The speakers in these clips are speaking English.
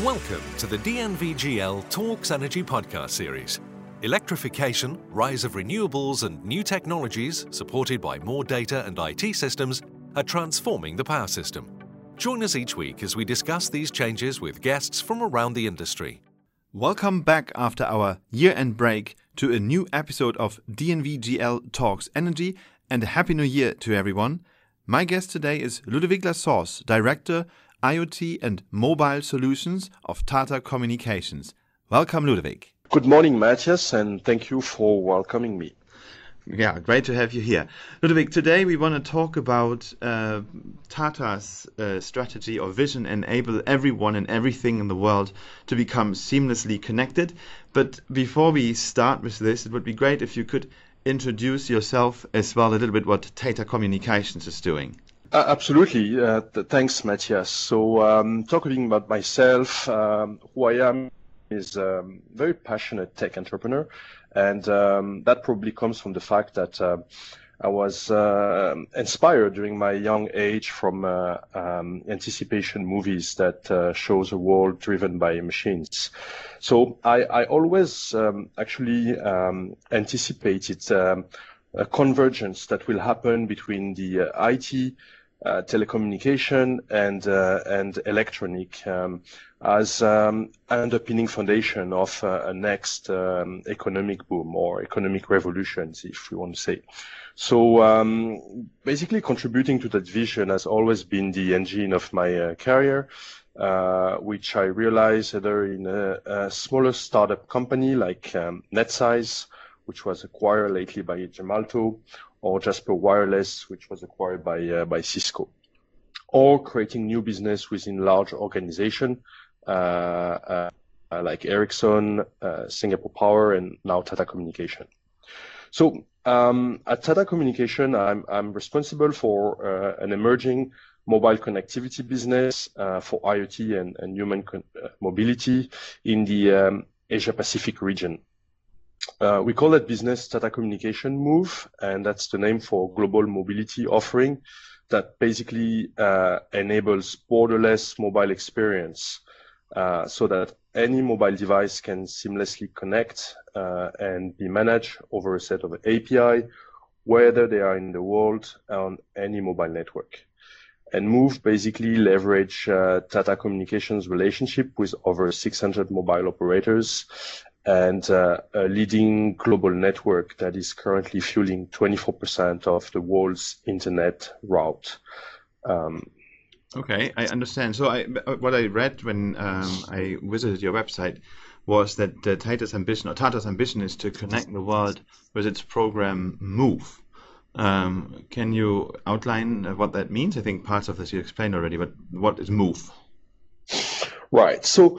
Welcome to the DNVGL Talks Energy podcast series. Electrification, rise of renewables and new technologies supported by more data and IT systems are transforming the power system. Join us each week as we discuss these changes with guests from around the industry. Welcome back after our year-end break to a new episode of DNVGL Talks Energy, and a Happy New Year to everyone. My guest today is Ludovic Lassource, Director, IoT and Mobile Solutions of Tata Communications. Welcome, Ludovic. Good morning, Matthias, and thank you for welcoming me. Yeah, great to have you here. Ludovic, today we want to talk about Tata's strategy or vision, enable everyone and everything in the world to become seamlessly connected. But before we start with this, it would be great if you could introduce yourself as well, a little bit what Tata Communications is doing. Absolutely. Thanks, Matthias. So talking about myself, who I am is a very passionate tech entrepreneur. And that probably comes from the fact that I was inspired during my young age from anticipation movies that shows a world driven by machines. So I always actually anticipated a convergence that will happen between the IT, telecommunication and electronic as underpinning foundation of a next economic boom or economic revolutions, if we want to say. So basically contributing to that vision has always been the engine of my career, which I realized either in a smaller startup company like NetSize, which was acquired lately by Gemalto, or Jasper Wireless, which was acquired by Cisco, or creating new business within large organization like Ericsson, Singapore Power, and now Tata Communication. So at Tata Communication, I'm responsible for an emerging mobile connectivity business for IoT and human mobility in the Asia Pacific region. We call that business Tata Communication Move, and that's the name for global mobility offering that basically enables borderless mobile experience so that any mobile device can seamlessly connect and be managed over a set of API, whether they are in the world on any mobile network. And Move basically leverage Tata Communications relationship with over 600 mobile operators and a leading global network that is currently fueling 24% of the world's internet route. Okay, I understand. So what I read when I visited your website was that Tata's ambition is to connect the world with its program Move. Can you outline what that means? I think parts of this you explained already, but what is Move? Right. So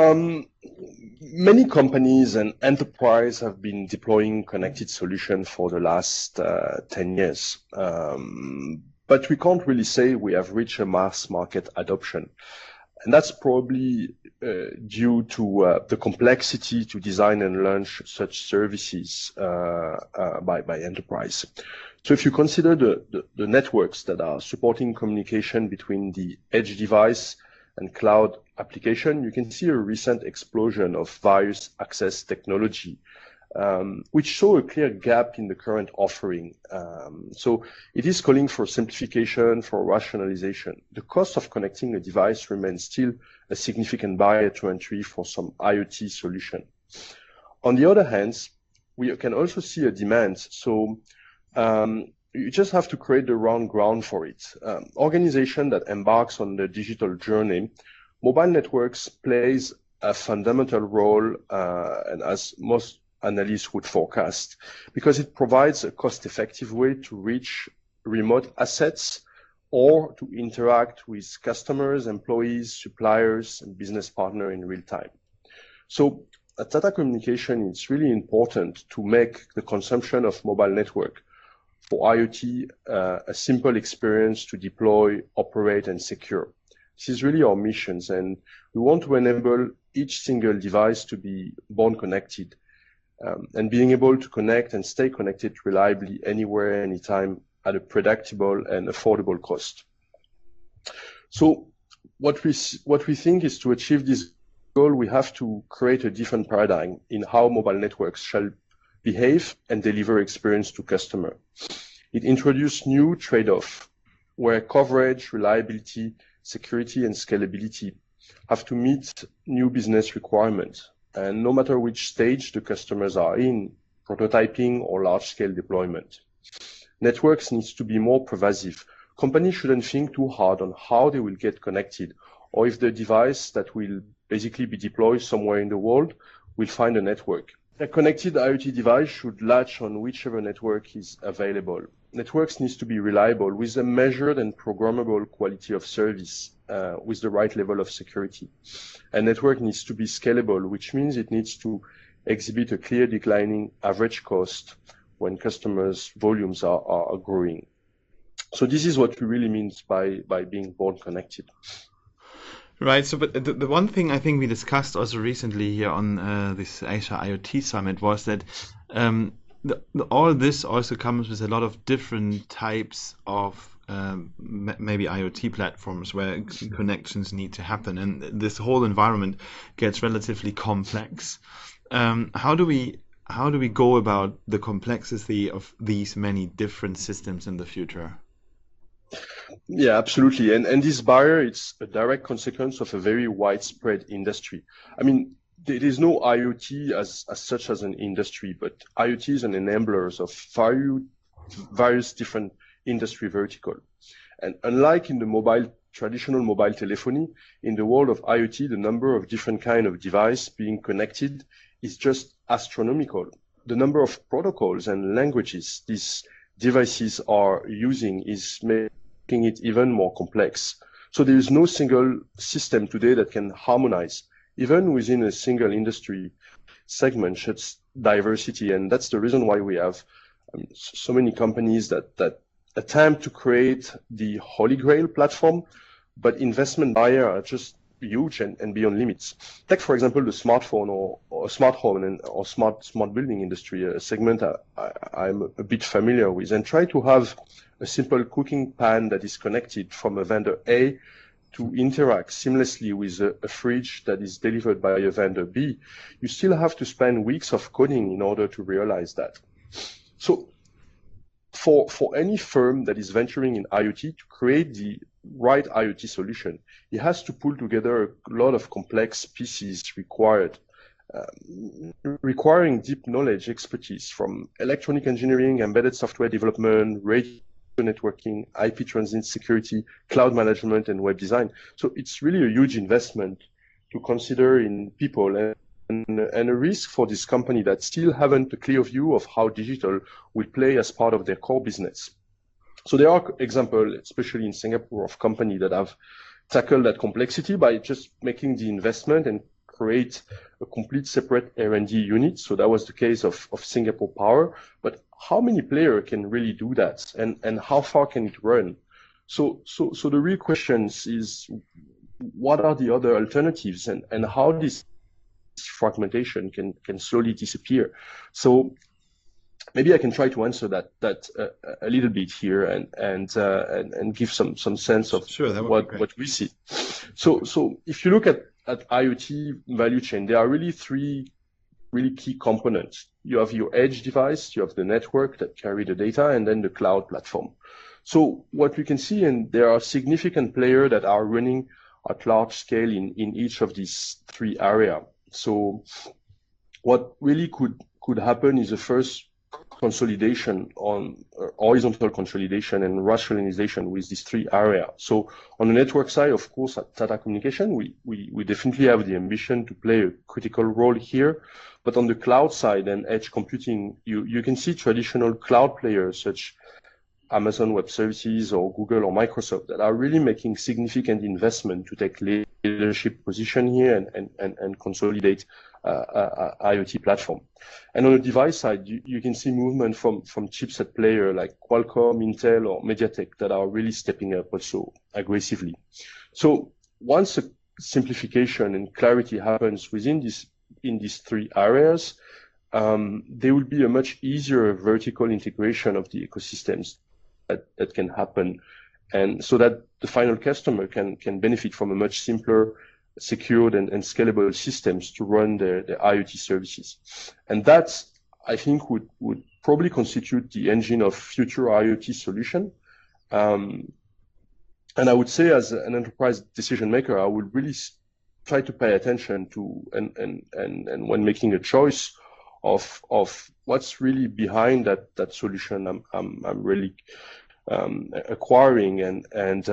many companies and enterprise have been deploying connected solutions for the last 10 years. But we can't really say we have reached a mass market adoption. And that's probably due to the complexity to design and launch such services by enterprise. So if you consider the networks that are supporting communication between the edge device and cloud application, you can see a recent explosion of various access technology, which show a clear gap in the current offering. So it is calling for simplification, for rationalization. The cost of connecting a device remains still a significant barrier to entry for some IoT solution. On the other hand, we can also see a demand. So you just have to create the wrong ground for it. Organization that embarks on the digital journey, mobile networks plays a fundamental role, and as most analysts would forecast, because it provides a cost-effective way to reach remote assets or to interact with customers, employees, suppliers, and business partners in real time. So at Tata Communication, it's really important to make the consumption of mobile network for IoT a simple experience to deploy, operate, and secure. This is really our missions, and we want to enable each single device to be born connected and being able to connect and stay connected reliably anywhere, anytime at a predictable and affordable cost. So what we think is to achieve this goal, we have to create a different paradigm in how mobile networks shall behave and deliver experience to customer. It introduced new trade-off where coverage, reliability, security, and scalability have to meet new business requirements. And no matter which stage the customers are in, prototyping or large-scale deployment, networks needs to be more pervasive. Companies shouldn't think too hard on how they will get connected, or if the device that will basically be deployed somewhere in the world will find a network. A connected IoT device should latch on whichever network is available. Networks needs to be reliable with a measured and programmable quality of service with the right level of security. And network needs to be scalable, which means it needs to exhibit a clear declining average cost when customers' volumes are growing. So this is what we really mean by being born connected. Right. So, but the one thing I think we discussed also recently here on this Asia IoT Summit was that all this also comes with a lot of different types of maybe IoT platforms where connections need to happen, and this whole environment gets relatively complex. How do we go about the complexity of these many different systems in the future? Yeah, absolutely. And this barrier, it's a direct consequence of a very widespread industry. I mean, there is no IoT as such as an industry, but IoT is an enabler of various different industry verticals. And unlike in the traditional mobile telephony, in the world of IoT, the number of different kind of device being connected is just astronomical. The number of protocols and languages these devices are using is making it even more complex. So there is no single system today that can harmonize, even within a single industry segment, such diversity. And that's the reason why we have so many companies that attempt to create the Holy Grail platform, but investment barriers are just huge and beyond limits. Take, for example, the smartphone or smart home or smart building industry, a segment I'm a bit familiar with, and try to have a simple cooking pan that is connected from a vendor A to interact seamlessly with a fridge that is delivered by a vendor B. You still have to spend weeks of coding in order to realize that. So for any firm that is venturing in IoT to create the right IoT solution, it has to pull together a lot of complex pieces requiring deep knowledge, expertise from electronic engineering, embedded software development, radio networking, IP transit security, cloud management, and web design. So it's really a huge investment to consider in people and a risk for this company that still haven't a clear view of how digital will play as part of their core business. So there are examples, especially in Singapore, of companies that have tackled that complexity by just making the investment and create a complete separate R&D unit. So that was the case of Singapore Power. But how many players can really do that, and how far can it run? So the real question is, what are the other alternatives, and how this fragmentation can slowly disappear? So maybe I can try to answer that a little bit here and give some sense of what we see. So if you look at IoT value chain, there are really three really key components. You have your edge device, you have the network that carry the data, and then the cloud platform. So what we can see, and there are significant players that are running at large scale in each of these three areas. So what really could happen is a first consolidation on horizontal consolidation and rationalization with these three areas. So on the network side, of course, at Tata Communication, we definitely have the ambition to play a critical role here. But on the cloud side and edge computing, you can see traditional cloud players such Amazon Web Services or Google or Microsoft that are really making significant investment to take leadership position here and consolidate IoT platform. And on the device side, you can see movement from chipset player like Qualcomm, Intel, or MediaTek that are really stepping up also aggressively. So once a simplification and clarity happens in these three areas, there will be a much easier vertical integration of the ecosystems that can happen, and so that the final customer can benefit from a much simpler secured and scalable systems to run their IoT services. And that, I think, would probably constitute the engine of future IoT solution. And I would say, as an enterprise decision maker, I would really try to pay attention to and when making a choice of what's really behind that solution I'm really acquiring and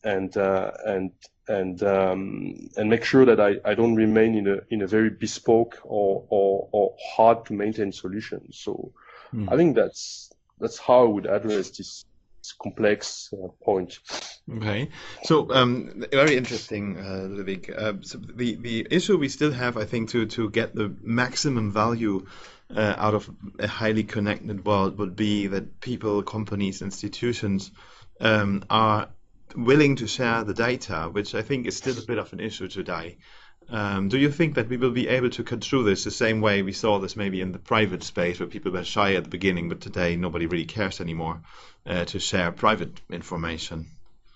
make sure that I don't remain in a very bespoke or hard to maintain solution. So I think that's how I would address this complex point. Okay, so very interesting, Ludovic. So the issue we still have, I think, to get the maximum value out of a highly connected world would be that people, companies, institutions are willing to share the data, which I think is still a bit of an issue today. Do you think that we will be able to cut through this the same way we saw this maybe in the private space, where people were shy at the beginning, but today nobody really cares anymore to share private information?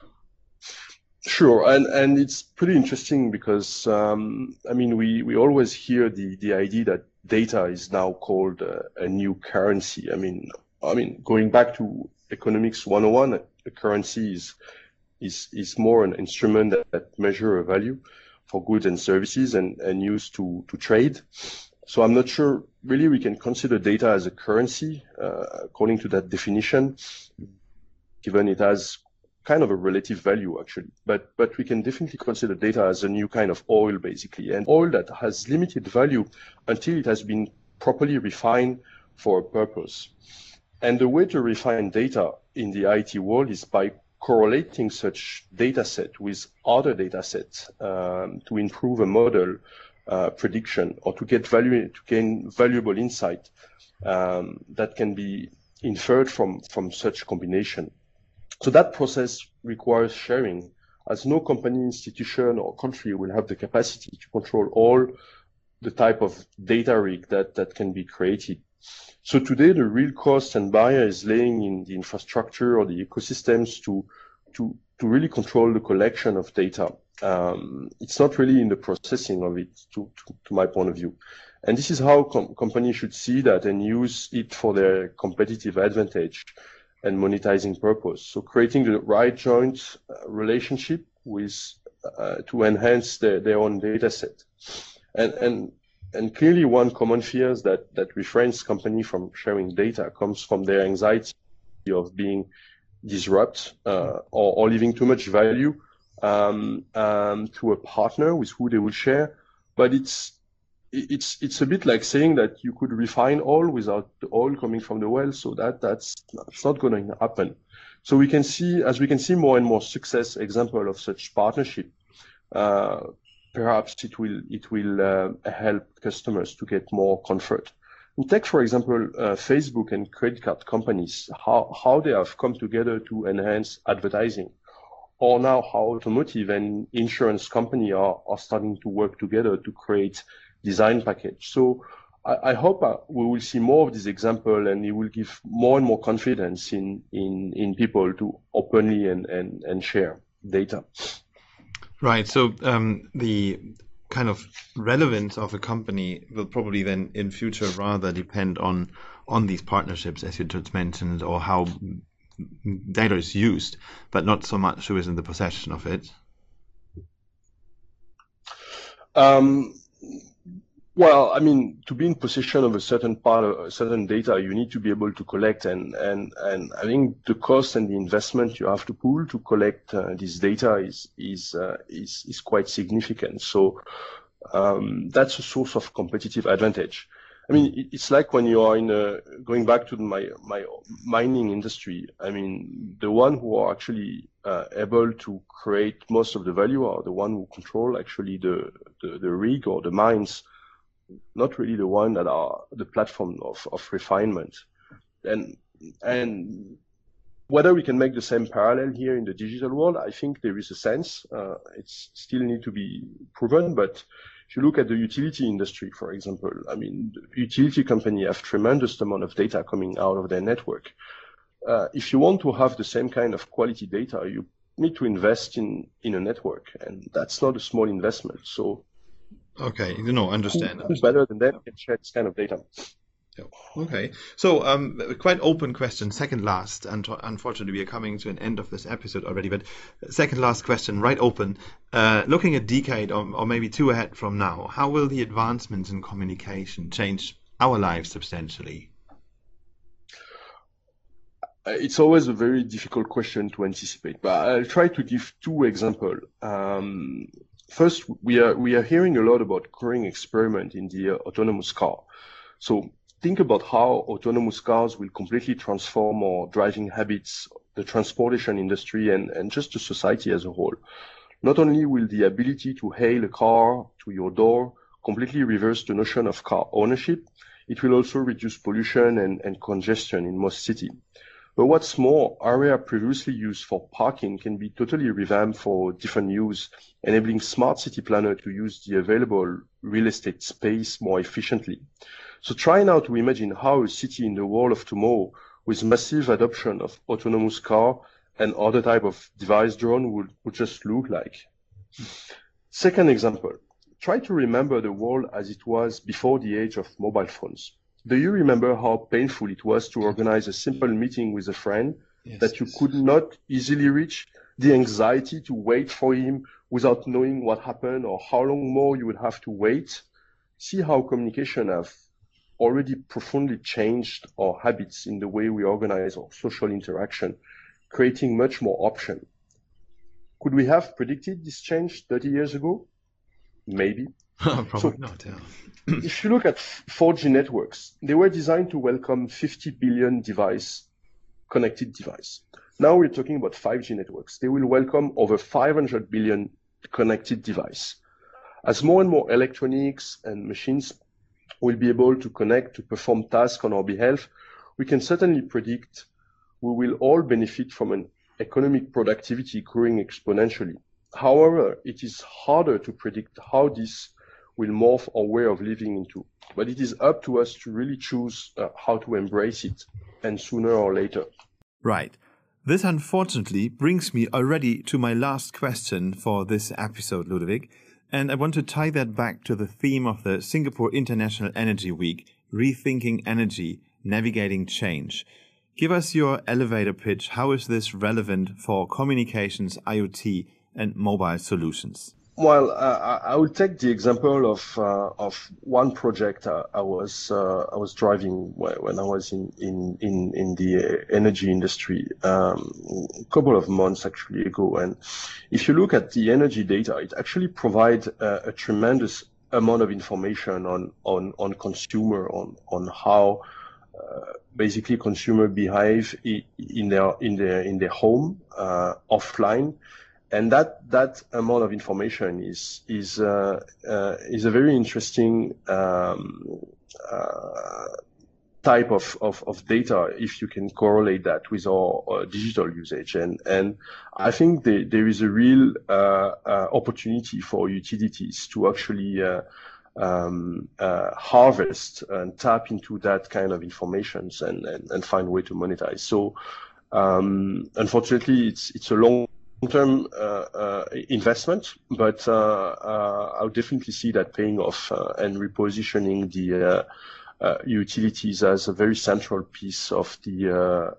Sure, and it's pretty interesting because I mean we always hear the idea that data is now called a new currency. I mean going back to economics 101, a currency is more an instrument that measure a value for goods and services and used to trade. So I'm not sure really we can consider data as a currency according to that definition, given it has kind of a relative value actually, but we can definitely consider data as a new kind of oil basically, and oil that has limited value until it has been properly refined for a purpose. And the way to refine data in the IT world is by correlating such data set with other data sets to improve a model prediction or to gain valuable insight that can be inferred from such combination. So that process requires sharing, as no company, institution, or country will have the capacity to control all the type of data rig that can be created. So today, the real cost and barrier is laying in the infrastructure or the ecosystems to really control the collection of data. It's not really in the processing of it, to my point of view. And this is how companies should see that and use it for their competitive advantage and monetizing purpose. So creating the right joint relationship with to enhance their own data set. And clearly one common fears that refrains company from sharing data comes from their anxiety of being disrupted or leaving too much value to a partner with who they will share. But it's a bit like saying that you could refine oil without the oil coming from the well, so that's not going to happen. So we can see more and more success example of such partnership. Perhaps it will help customers to get more comfort. We take, for example, Facebook and credit card companies, how they have come together to enhance advertising, or now how automotive and insurance company are starting to work together to create design package. So I hope we will see more of this example, and it will give more and more confidence in people to openly and share data. Right. So the kind of relevance of a company will probably then in future rather depend on these partnerships, as you just mentioned, or how data is used, but not so much who is in the possession of it. Well, I mean, to be in possession of a certain part of a certain data, you need to be able to collect, and I think the cost and the investment you have to pool to collect this data is quite significant. So that's a source of competitive advantage. I mean, it's like when you are going back to my mining industry. I mean, the one who are actually able to create most of the value are the one who control actually the rig or the mines, not really the one that are the platform of refinement. And whether we can make the same parallel here in the digital world, I think there is a sense. It's still need to be proven, but if you look at the utility industry, for example, I mean, the utility company have tremendous amount of data coming out of their network. If you want to have the same kind of quality data, you me to invest in a network, and that's not a small investment. So, okay, understand. Who's better than them can share this kind of data? Okay, so quite open question, second last, and unfortunately we are coming to an end of this episode already, but second last question, right open. Looking a decade or maybe two ahead from now, how will the advancements in communication change our lives substantially? It's always a very difficult question to anticipate, but I'll try to give two examples. First, we are hearing a lot about growing experiment in the autonomous car. So think about how autonomous cars will completely transform our driving habits, the transportation industry, and just the society as a whole. Not only will the ability to hail a car to your door completely reverse the notion of car ownership, it will also reduce pollution and congestion in most cities. But what's more, area previously used for parking can be totally revamped for different use, enabling smart city planner to use the available real estate space more efficiently. So try now to imagine how a city in the world of tomorrow with massive adoption of autonomous car and other type of device drone would just look like. Second example, try to remember the world as it was before the age of mobile phones. Do you remember how painful it was to organize a simple meeting with a friend that you could not easily reach? The anxiety to wait for him without knowing what happened or how long more you would have to wait. See how communication have already profoundly changed our habits in the way we organize our social interaction, creating much more option. Could we have predicted this change 30 years ago? Maybe. Probably not, yeah. If you look at 4G networks, they were designed to welcome 50 billion connected device. Now we're talking about 5G networks. They will welcome over 500 billion connected device. As more and more electronics and machines will be able to connect to perform tasks on our behalf, we can certainly predict we will all benefit from an economic productivity growing exponentially. However, it is harder to predict how this will morph our way of living into. But it is up to us to really choose how to embrace it, and sooner or later. Right. This unfortunately brings me already to my last question for this episode, Ludovic. And I want to tie that back to the theme of the Singapore International Energy Week, Rethinking Energy, Navigating Change. Give us your elevator pitch. How is this relevant for communications, IoT, and mobile solutions? Well, I will take the example of one project I was driving when I was in the energy industry a couple of months actually ago. And if you look at the energy data, it actually provides a tremendous amount of information on consumer, on how basically consumer behave in their home offline. And that amount of information is a very interesting type of data if you can correlate that with our digital usage. And I think there is a real opportunity for utilities to actually harvest and tap into that kind of information and find a way to monetize. So unfortunately, it's a long-term investment, but I'll definitely see that paying off and repositioning the utilities as a very central piece of the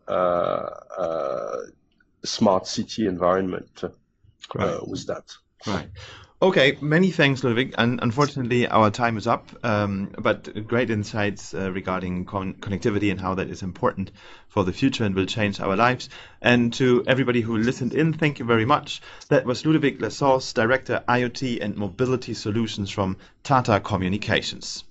smart city environment with that. Right. Okay, many thanks, Ludovic. And unfortunately, our time is up, but great insights regarding connectivity and how that is important for the future and will change our lives. And to everybody who listened in, thank you very much. That was Ludovic Lessors, Director IoT and Mobility Solutions from Tata Communications.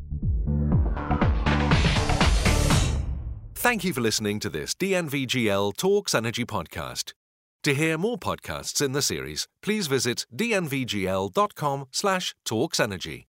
Thank you for listening to this DNVGL Talks Energy podcast. To hear more podcasts in the series, please visit dnvgl.com/talksenergy.